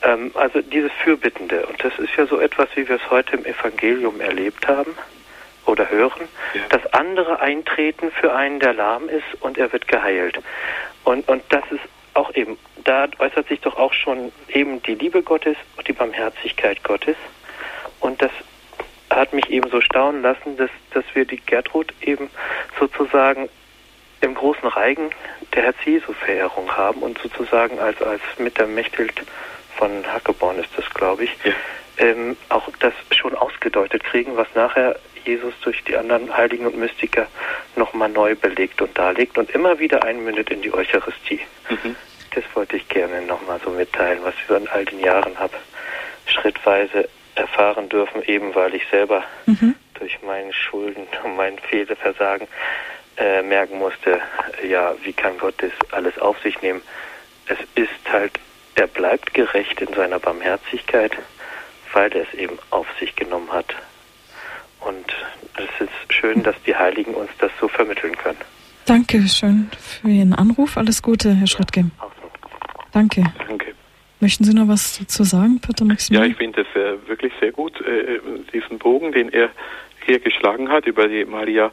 Also dieses Fürbittende, und das ist ja so etwas, wie wir es heute im Evangelium erlebt haben oder hören, dass andere eintreten für einen, der lahm ist, und er wird geheilt. Und das ist auch eben, da äußert sich doch auch schon eben die Liebe Gottes und die Barmherzigkeit Gottes. Und das hat mich eben so staunen lassen, dass wir die Gertrud eben sozusagen im großen Reigen der Herz-Jesu-Verehrung haben und sozusagen als mit der Mechthild von Hackeborn ist das, glaube ich, auch das schon ausgedeutet kriegen, was nachher Jesus durch die anderen Heiligen und Mystiker nochmal neu belegt und darlegt und immer wieder einmündet in die Eucharistie. Das wollte ich gerne nochmal so mitteilen, was ich so in all den Jahren habe schrittweise erfahren dürfen, eben weil ich selber durch meine Schulden und mein Fehlerversagen merken musste, ja, wie kann Gott das alles auf sich nehmen? Es ist halt, er bleibt gerecht in seiner Barmherzigkeit, weil er es eben auf sich genommen hat. Und es ist schön, dass die Heiligen uns das so vermitteln können. Danke schön für Ihren Anruf. Alles Gute, Herr Schrittke. Auch so. Danke. Danke. Möchten Sie noch was dazu sagen, Pater Maximilian? Ja, ich finde es wirklich sehr gut, diesen Bogen, den er hier geschlagen hat über die Margarita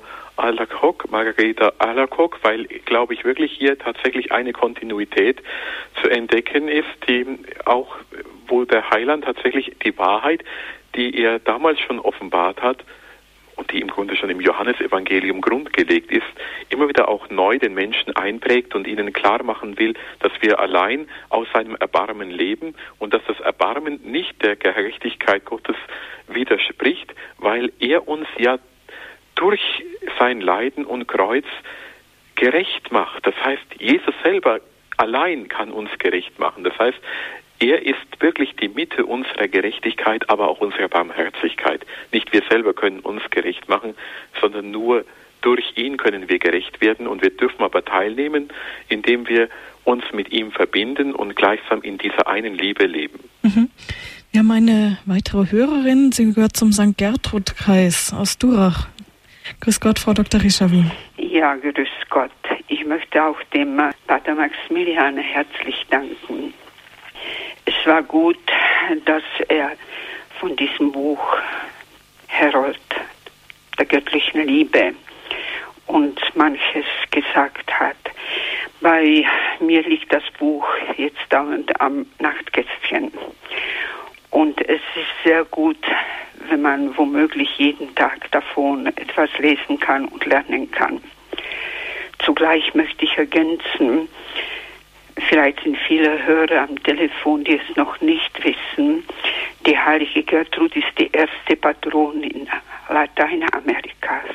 Alacoque, weil, glaube ich, wirklich hier tatsächlich eine Kontinuität zu entdecken ist, die auch, wo der Heiland tatsächlich die Wahrheit, die er damals schon offenbart hat und die im Grunde schon im Johannesevangelium grundgelegt ist, immer wieder auch neu den Menschen einprägt und ihnen klar machen will, dass wir allein aus seinem Erbarmen leben und dass das Erbarmen nicht der Gerechtigkeit Gottes widerspricht, weil er uns ja durch sein Leiden und Kreuz gerecht macht. Das heißt, Jesus selber allein kann uns gerecht machen. Das heißt, er ist wirklich die Mitte unserer Gerechtigkeit, aber auch unserer Barmherzigkeit. Nicht wir selber können uns gerecht machen, sondern nur durch ihn können wir gerecht werden, und wir dürfen aber teilnehmen, indem wir uns mit ihm verbinden und gleichsam in dieser einen Liebe leben. Wir haben eine weitere Hörerin, sie gehört zum St. Gertrud-Kreis aus Durach. Grüß Gott, Frau Dr. Rischavi. Ja, grüß Gott. Ich möchte auch dem Pater Maximilian herzlich danken. Es war gut, dass er von diesem Buch Herold der göttlichen Liebe und manches gesagt hat. Bei mir liegt das Buch jetzt dauernd am Nachtkästchen. Und es ist sehr gut, wenn man womöglich jeden Tag davon etwas lesen kann und lernen kann. Zugleich möchte ich ergänzen, vielleicht sind viele Hörer am Telefon, die es noch nicht wissen, die heilige Gertrud ist die erste Patronin Lateinamerikas.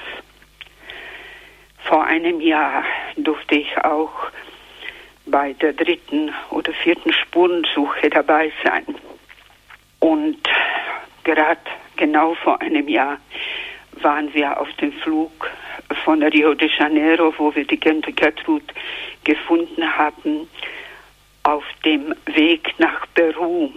Vor einem Jahr durfte ich auch bei der 3. oder 4. Spurensuche dabei sein. Und gerade genau vor einem Jahr waren wir auf dem Flug von Rio de Janeiro, wo wir die Gertrud gefunden haben, auf dem Weg nach Peru.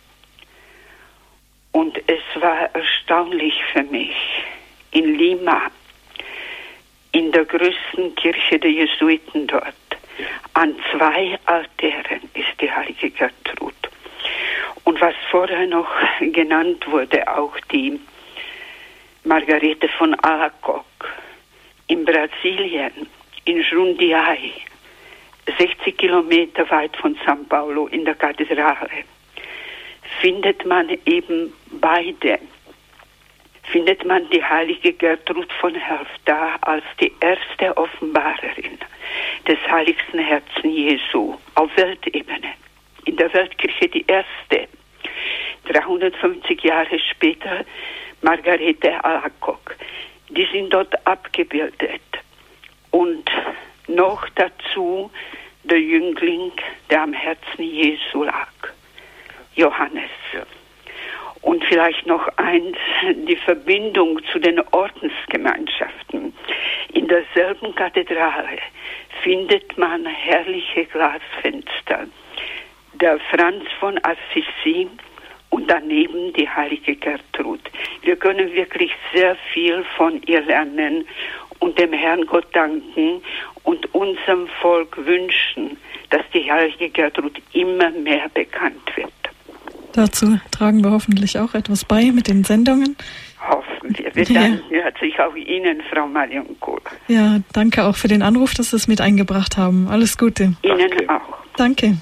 Und es war erstaunlich für mich, in Lima, in der größten Kirche der Jesuiten dort, an 2 Altären ist die heilige Gertrud. Und was vorher noch genannt wurde, auch die Margarete von Alacoque in Brasilien, in Jundiaí, 60 Kilometer weit von São Paulo in der Kathedrale, findet man eben beide. Findet man die heilige Gertrud von Helfta als die erste Offenbarerin des heiligsten Herzen Jesu auf Weltebene. In der Weltkirche die erste. 350 Jahre später Margarete Alacoque. Die sind dort abgebildet. Und noch dazu der Jüngling, der am Herzen Jesu lag. Johannes. Ja. Und vielleicht noch eins, die Verbindung zu den Ordensgemeinschaften. In derselben Kathedrale findet man herrliche Glasfenster. Der Franz von Assisi und daneben die heilige Gertrud. Wir können wirklich sehr viel von ihr lernen und dem Herrn Gott danken und unserem Volk wünschen, dass die heilige Gertrud immer mehr bekannt wird. Dazu tragen wir hoffentlich auch etwas bei mit den Sendungen. Hoffen wir. Wir danken herzlich auch Ihnen, Frau Marienkohl. Ja, danke auch für den Anruf, dass Sie es mit eingebracht haben. Alles Gute. Ihnen auch. Danke.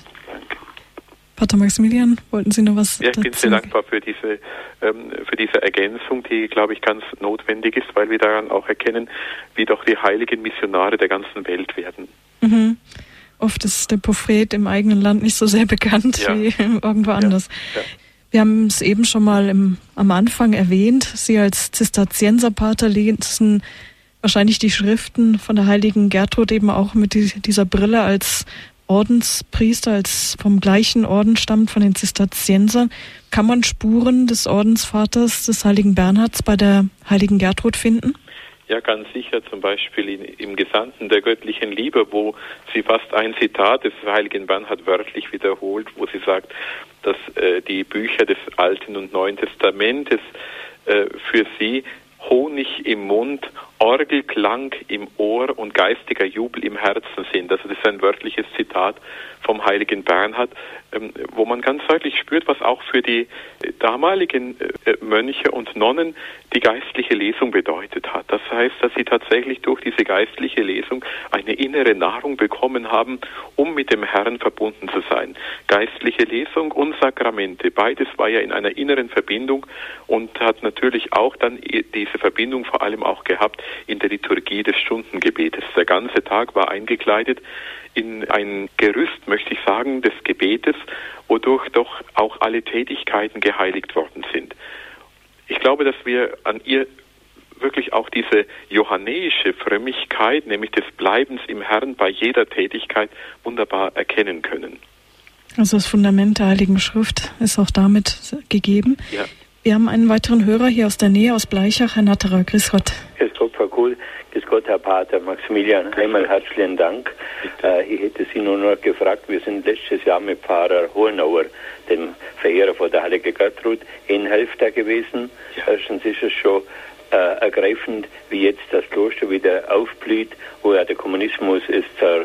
Pater Maximilian, wollten Sie noch was dazu? Ja, ich bin sehr dankbar für diese Ergänzung, die, glaube ich, ganz notwendig ist, weil wir daran auch erkennen, wie doch die heiligen Missionare der ganzen Welt werden. Mhm. Oft ist der Prophet im eigenen Land nicht so sehr bekannt wie irgendwo anders. Ja. Wir haben es eben schon mal am Anfang erwähnt. Sie als Zisterzienserpater lesen wahrscheinlich die Schriften von der heiligen Gertrud eben auch mit dieser Brille als Ordenspriester, als vom gleichen Orden stammt, von den Zisterziensern. Kann man Spuren des Ordensvaters, des heiligen Bernhards, bei der heiligen Gertrud finden? Ja, ganz sicher, zum Beispiel im Gesandten der göttlichen Liebe, wo sie fast ein Zitat des heiligen Bernhard wörtlich wiederholt, wo sie sagt, dass die Bücher des Alten und Neuen Testamentes für sie Honig im Mund, Orgelklang im Ohr und geistiger Jubel im Herzen sind. Also das ist ein wörtliches Zitat vom heiligen Bernhard, wo man ganz deutlich spürt, was auch für die damaligen Mönche und Nonnen die geistliche Lesung bedeutet hat. Das heißt, dass sie tatsächlich durch diese geistliche Lesung eine innere Nahrung bekommen haben, um mit dem Herrn verbunden zu sein. Geistliche Lesung und Sakramente, beides war ja in einer inneren Verbindung und hat natürlich auch dann diese Verbindung vor allem auch gehabt in der Liturgie des Stundengebetes. Der ganze Tag war eingekleidet in ein Gerüst, möchte ich sagen, des Gebetes, wodurch doch auch alle Tätigkeiten geheiligt worden sind. Ich glaube, dass wir an ihr wirklich auch diese johannäische Frömmigkeit, nämlich des Bleibens im Herrn bei jeder Tätigkeit, wunderbar erkennen können. Also das Fundament der Heiligen Schrift ist auch damit gegeben. Ja. Wir haben einen weiteren Hörer hier aus der Nähe, aus Blaichach, Herr Natterer. Grüß Gott. Grüß Gott, Frau Kohl. Grüß Gott, Herr Pater Maximilian. Einmal herzlichen Dank. Ich hätte Sie nur noch gefragt, wir sind letztes Jahr mit Pfarrer Hohenauer, dem Verehrer von der Heiligen Gertrud, in Helfta gewesen. Ja. Erstens ist es schon ergreifend, wie jetzt das Kloster wieder aufblüht, wo ja der Kommunismus es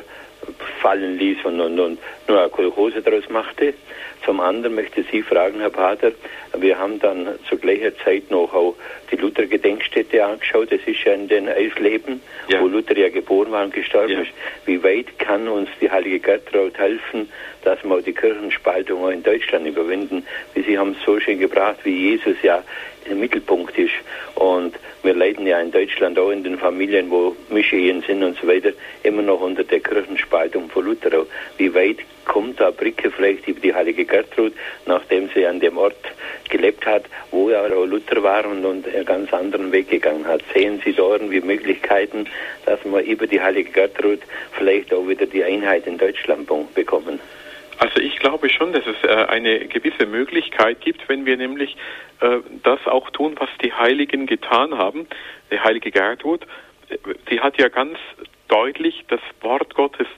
zerfallen ließ und nur eine Kolchose daraus machte. Zum anderen möchte ich Sie fragen, Herr Pater, wir haben dann zu gleicher Zeit noch auch die Luther-Gedenkstätte angeschaut. Das ist ja in den Eisleben, wo Luther ja geboren war und gestorben ist. Wie weit kann uns die Heilige Gertrud helfen, dass wir auch die Kirchenspaltung auch in Deutschland überwinden? Wie Sie haben es so schön gebracht, wie Jesus ja im Mittelpunkt ist. Und wir leiden ja in Deutschland auch in den Familien, wo Mischehen sind und so weiter, immer noch unter der Kirchenspaltung von Luther. Wie weit kommt da Brücke vielleicht über die Heilige Gertrud, nachdem sie an dem Ort gelebt hat, wo ja auch Luther war und einen ganz anderen Weg gegangen hat? Sehen Sie da irgendwie Möglichkeiten, dass wir über die Heilige Gertrud vielleicht auch wieder die Einheit in Deutschland bekommen? Also ich glaube schon, dass es eine gewisse Möglichkeit gibt, wenn wir nämlich das auch tun, was die Heiligen getan haben. Die heilige Gertrud, sie hat ja ganz deutlich das Wort Gottes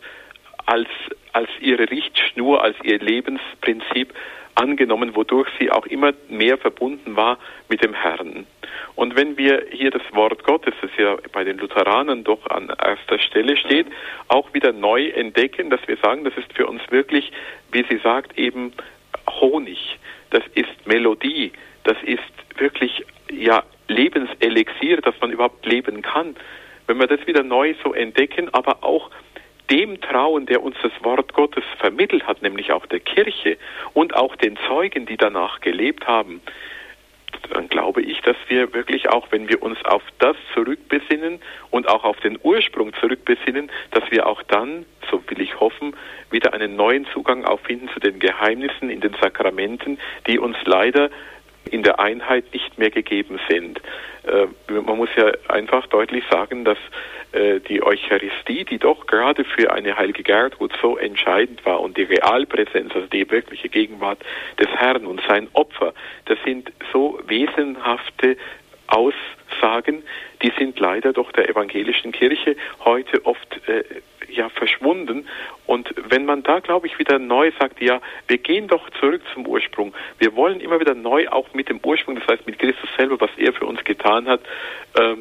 als ihre Richtschnur, als ihr Lebensprinzip angenommen, wodurch sie auch immer mehr verbunden war mit dem Herrn. Und wenn wir hier das Wort Gottes, das ja bei den Lutheranern doch an erster Stelle steht, auch wieder neu entdecken, dass wir sagen, das ist für uns wirklich, wie sie sagt, eben Honig, das ist Melodie, das ist wirklich ja Lebenselixier, dass man überhaupt leben kann. Wenn wir das wieder neu so entdecken, aber auch dem trauen, der uns das Wort Gottes vermittelt hat, nämlich auch der Kirche und auch den Zeugen, die danach gelebt haben, dann glaube ich, dass wir wirklich auch, wenn wir uns auf das zurückbesinnen und auch auf den Ursprung zurückbesinnen, dass wir auch dann, so will ich hoffen, wieder einen neuen Zugang auffinden zu den Geheimnissen in den Sakramenten, die uns leider in der Einheit nicht mehr gegeben sind. Man muss ja einfach deutlich sagen, dass die Eucharistie, die doch gerade für eine heilige Gertrud so entscheidend war und die Realpräsenz, also die wirkliche Gegenwart des Herrn und sein Opfer, das sind so wesenhafte Aussagen, die sind leider doch der evangelischen Kirche heute oft verschwunden. Und wenn man da, glaube ich, wieder neu sagt, ja, wir gehen doch zurück zum Ursprung. Wir wollen immer wieder neu auch mit dem Ursprung, das heißt mit Christus selber, was er für uns getan hat,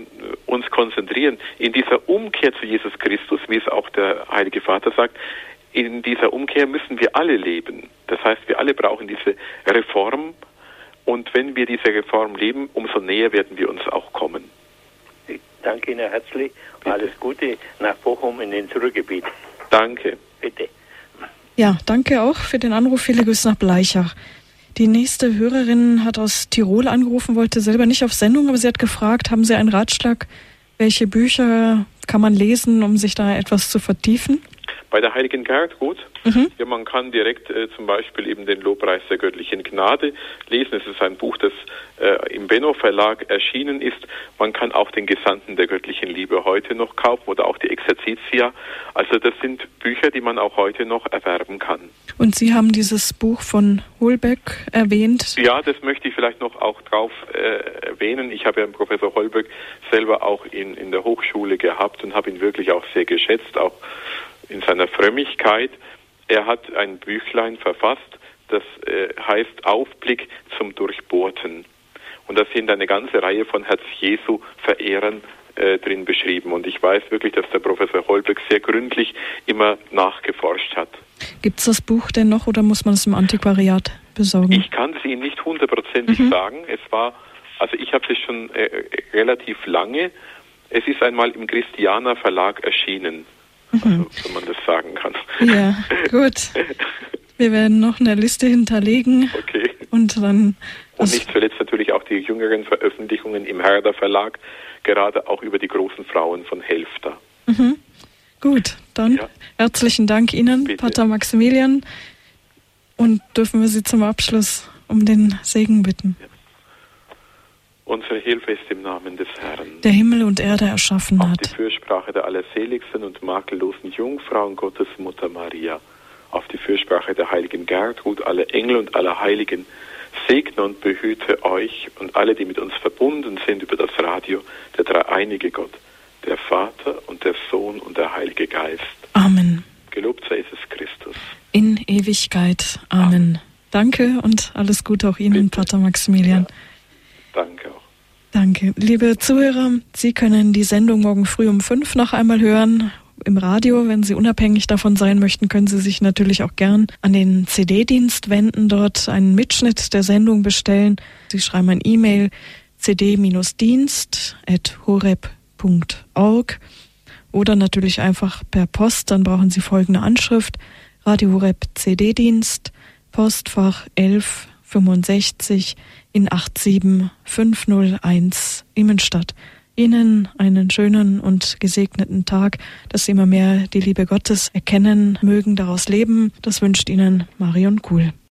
uns konzentrieren. In dieser Umkehr zu Jesus Christus, wie es auch der Heilige Vater sagt, in dieser Umkehr müssen wir alle leben. Das heißt, wir alle brauchen diese Reform. Und wenn wir diese Reform leben, umso näher werden wir uns auch kommen. Ich danke Ihnen herzlich. Bitte. Alles Gute nach Bochum in den Ruhrgebiet. Danke. Bitte. Ja, danke auch für den Anruf. Viele Grüße nach Bleichach. Die nächste Hörerin hat aus Tirol angerufen, wollte selber nicht auf Sendung, aber sie hat gefragt, haben Sie einen Ratschlag, welche Bücher kann man lesen, um sich da etwas zu vertiefen? Bei der Heiligen Gertrud, ja, man kann direkt zum Beispiel eben den Lobpreis der göttlichen Gnade lesen. Es ist ein Buch, das im Benno Verlag erschienen ist. Man kann auch den Gesandten der göttlichen Liebe heute noch kaufen oder auch die Exerzitia. Also das sind Bücher, die man auch heute noch erwerben kann. Und Sie haben dieses Buch von Holbeck erwähnt. Ja, das möchte ich vielleicht noch auch drauf erwähnen. Ich habe ja Professor Holbeck selber auch in der Hochschule gehabt und habe ihn wirklich auch sehr geschätzt, auch in seiner Frömmigkeit. Er hat ein Büchlein verfasst, das heißt Aufblick zum Durchbohrten. Und da sind eine ganze Reihe von Herz Jesu Verehrern drin beschrieben. Und ich weiß wirklich, dass der Professor Holbeck sehr gründlich immer nachgeforscht hat. Gibt es das Buch denn noch oder muss man es im Antiquariat besorgen? Ich kann es Ihnen nicht hundertprozentig sagen. Ich habe es schon relativ lange. Es ist einmal im Christiana Verlag erschienen. Also, wenn man das sagen kann. Ja, gut. Wir werden noch eine Liste hinterlegen. Okay. Und nicht zuletzt natürlich auch die jüngeren Veröffentlichungen im Herder Verlag, gerade auch über die großen Frauen von Helfta. Gut, dann herzlichen Dank Ihnen, bitte. Pater Maximilian. Und dürfen wir Sie zum Abschluss um den Segen bitten. Ja. Unsere Hilfe ist im Namen des Herrn, der Himmel und Erde erschaffen hat. Auf die Fürsprache der Allerseligsten und makellosen Jungfrau und Gottesmutter Maria, auf die Fürsprache der heiligen Gertrud, alle Engel und aller Heiligen, segne und behüte euch und alle, die mit uns verbunden sind über das Radio, der dreieinige Gott, der Vater und der Sohn und der Heilige Geist. Amen. Gelobt sei Jesus Christus. In Ewigkeit. Amen. Danke und alles Gute auch Ihnen, bitte. Pater Maximilian. Ja. Danke auch. Danke. Liebe Zuhörer, Sie können die Sendung morgen früh um 5 noch einmal hören im Radio. Wenn Sie unabhängig davon sein möchten, können Sie sich natürlich auch gern an den CD-Dienst wenden, dort einen Mitschnitt der Sendung bestellen. Sie schreiben ein E-Mail cd-dienst@horeb.org oder natürlich einfach per Post. Dann brauchen Sie folgende Anschrift: Radio Horeb CD-Dienst, Postfach 1165 in 87501 Immenstadt. Ihnen einen schönen und gesegneten Tag, dass Sie immer mehr die Liebe Gottes erkennen mögen, daraus leben. Das wünscht Ihnen Marion Kuhl.